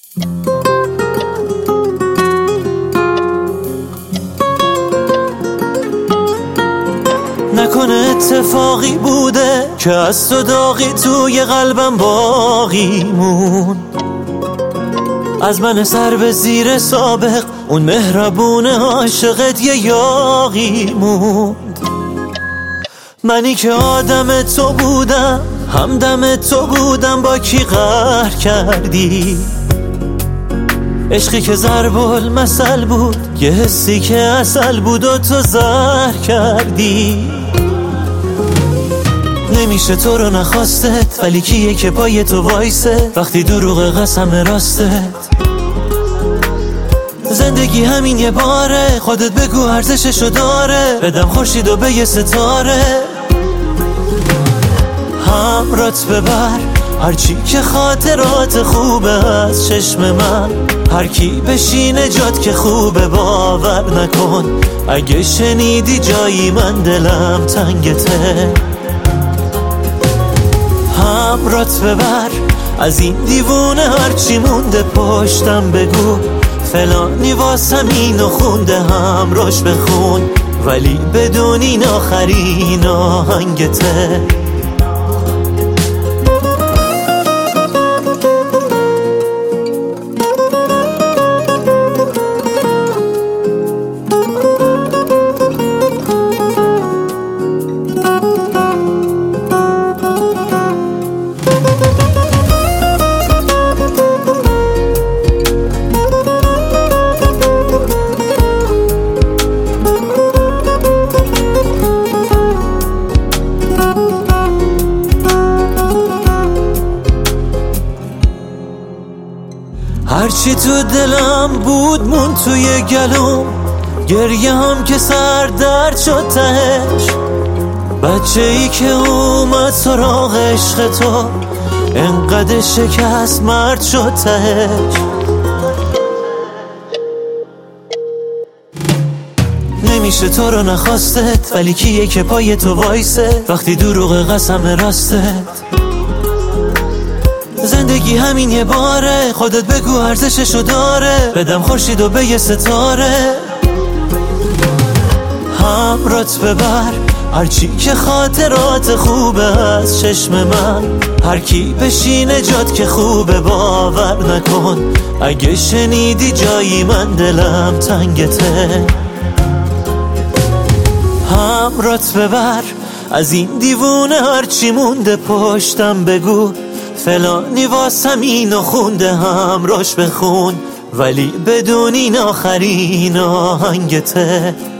نکنه اتفاقی بوده که از تو داغی توی قلبم باقی موند، از من سر به زیر سابق اون مهربون عاشقت یه یاغی موند. منی که آدم تو بودم، همدم تو بودم، با کی قهر کردی؟ عشقی که ضرب المثل بود، یه حسی که عسل بود و تو زهر کردی. نمیشه تو رو نخواستت، ولی کیه که پای تو وایسه وقتی دروغ قسم راستت؟ زندگی همین یه باره، خودت بگو ارزششو داره، بدم خورشید و به یه ستاره. همرات ببر هرچی که خاطرات خوبه از چشم من، هر کی بشینه جات که خوبه باور نکن، اگه شنیدی جایی من دلم تنگته. همرات ببر از این دیوونه هرچی مونده پشتم بگو، فلانی واسم اینو خونده همراش بخون، ولی بدون این آخرین آهنگته. هرچی تو دلم بود مون توی گلوم، گریه هم که سر درد شد تهش. بچه ای که اومد سراغ عشق تو، انقدر شکست مرد شد تهش. نمیشه تو رو نخواستت، ولی کیه که پای تو وایسه وقتی دروغ قسم راستت؟ زندگی همین یه باره، خودت بگو ارزششو داره، بدم خورشید و به یه ستاره. همرات ببر هرچی که خاطرات خوبه از چشم من، هر کی بشینه جات که خوبه باور نکن، اگه شنیدی جایی من دلم تنگته. همرات ببر از این دیوونه هرچی مونده پشتم بگو، فلانی واسم اینو خونده همراش بخون، ولی بدون این آخرین آهنگته.